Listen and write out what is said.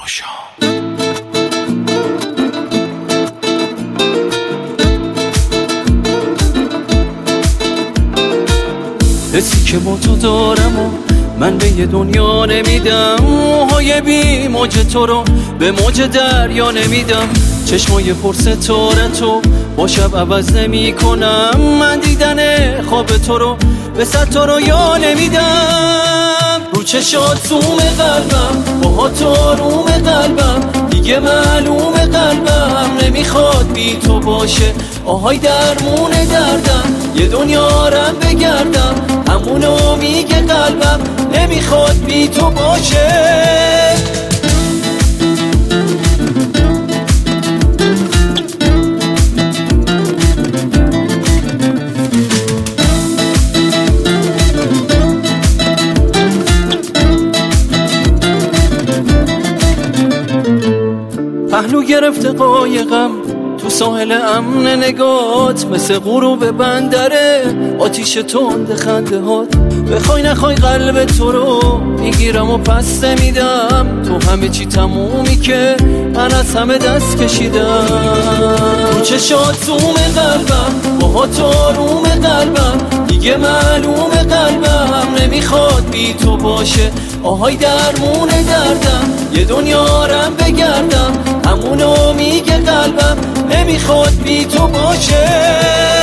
حسی که با تو دارم و من به یه دنیا نمیدم، موهای بی موج تو رو به موج دریا نمیدم، چشمای پر ستاره تو با شب عوض نمی کنم، من دیدن خواب تو رو به صد تا رویا نمیدم. رو چشات زوم قلبم با تو روم قلبم، دیگه معلوم قلبم نمیخواد بی تو باشه، آهای درمون دردم یه دنیا رم بگردم، همونو میگه قلبم نمیخواد بی تو باشه. پهلو گرفته قایقم تو ساحل امن نگات، مثل غروب بندره آتیش تند خنده هات، بخوای نخوای قلب تو رو میگیرم و پس نمیدم، تو همه چی تمومی که من از همه دست کشیدم. تو چشات زوم قلبم با تو روم قلبم، دیگه معلوم قلبم نمیخواد بی تو باشه، آهای درمون دردم یه دنیا رم بگردم، همونو میگه قلبم نمیخواد بی تو باشه.